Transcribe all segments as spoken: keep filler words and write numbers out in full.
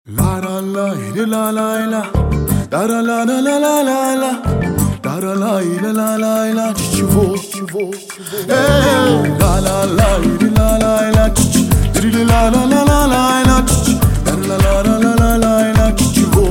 La la la la la la da la la la la la la la da la la la la la la chivo chivo eh la la la la la la chivo la la la la la la da la la la la la la chivo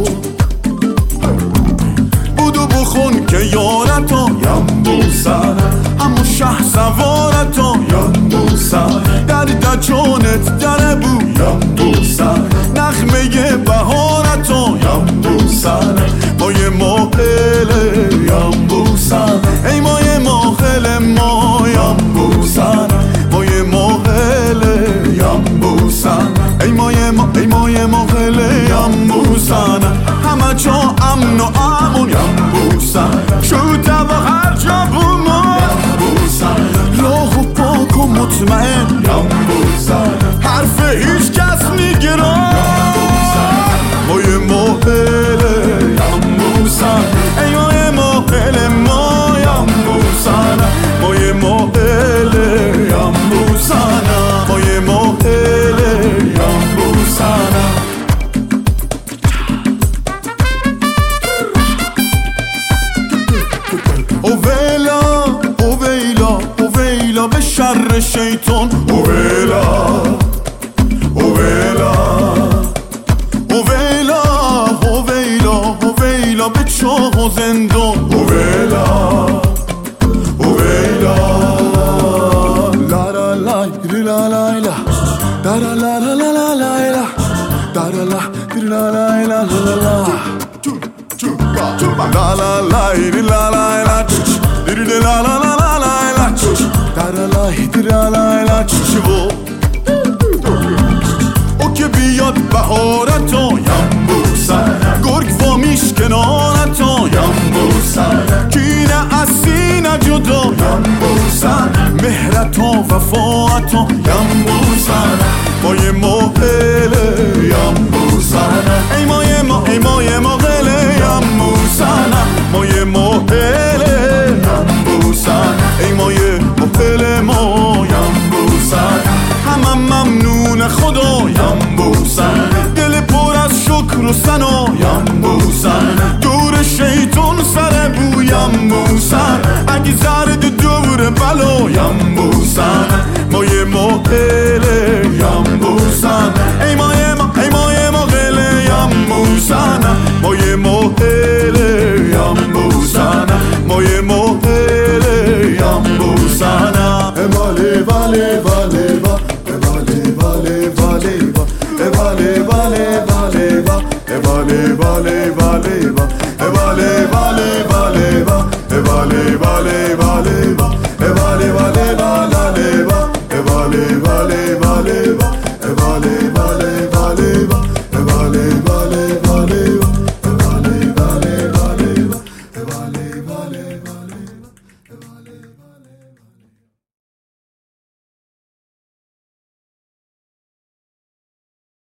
بودو بخون که یارتو یمبوسن همون شه سوارتو یمبوسن در دچونت در بو یمبوسن نخمه بهارتو یمبوسن مای ماهله یمبوسن ای مای ماهله ما یمبوسن مای ماهله یمبوسن ای مای ما ای مای ماهله یمبوسن همه جا امن و امون یمبوسن شده و هر جا بومو یمبوسن راه و پاک و مطمئن یمبوسن حرف هیچ کس میگیرم مای ماهله یمبوسن ای مای ماهله ما یمبوسن مای ماهله یمبوسن مای ماهله یمبوسن اویلا اویلا اویلا به شر شیطان اویلا اویلا اویلا اویلا اویلا به چاه و زندان اویلا اویلا لا لا لا لا لا لا دا لا لا لا لا لا لا دا لا لا لا لا لا لا لا La la la la la la la la la la la la da la la la la la چیو او که بیاد بهارتو یمبوسن گرگ وامیش کنارتو یمبوسن کینه از سینه جدا یمبوسن مهرتو وفاتو یمبوسن مای ماهله یمبوسن ای مای ما ای مای ماهله یمبوسن مای ماهله یمبوسن ای مای ماهله ما یمبوسن همه ممنون خدا یمبوسن دل پر از شکر و ثنا یمبوسن دور شیطان سر بو یمبوسن اگه زرد دور بلا یمبوسن مای ماهله یمبوسن ای مای ما ای مای ماهله یمبوسن مای ماهله یمبوسن مای ماهله یمبوسن واله واله واله وا واله واله واله وا واله واله واله وا واله واله واله وا واله واله واله وا واله واله واله